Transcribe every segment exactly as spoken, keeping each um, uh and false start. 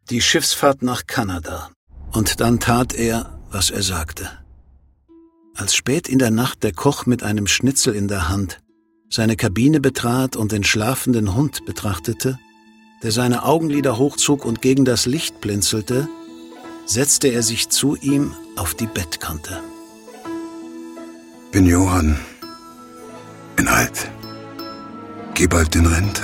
die Schiffsfahrt nach Kanada. Und dann tat er, was er sagte. Als spät in der Nacht der Koch mit einem Schnitzel in der Hand seine Kabine betrat und den schlafenden Hund betrachtete, der seine Augenlider hochzog und gegen das Licht blinzelte, setzte er sich zu ihm auf die Bettkante. Bin Johann. Bin alt. Geh bald in Rente.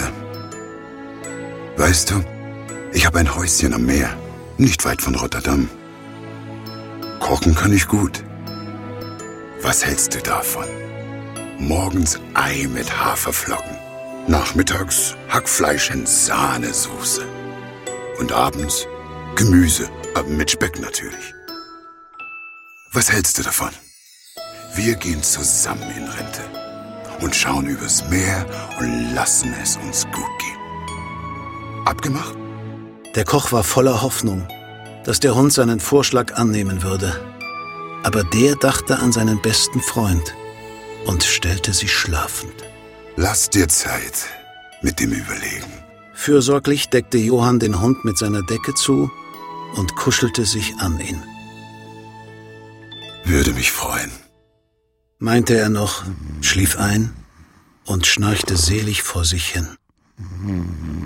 Weißt du, ich habe ein Häuschen am Meer, nicht weit von Rotterdam. Kochen kann ich gut. Was hältst du davon? Morgens Ei mit Haferflocken, nachmittags Hackfleisch in Sahnesoße und abends Gemüse, aber mit Speck natürlich. Was hältst du davon? Wir gehen zusammen in Rente und schauen übers Meer und lassen es uns gut gehen. Abgemacht? Der Koch war voller Hoffnung, dass der Hund seinen Vorschlag annehmen würde. Aber der dachte an seinen besten Freund und stellte sich schlafend. Lass dir Zeit mit dem Überlegen. Fürsorglich deckte Johann den Hund mit seiner Decke zu und kuschelte sich an ihn. Würde mich freuen, meinte er noch, schlief ein und schnarchte selig vor sich hin.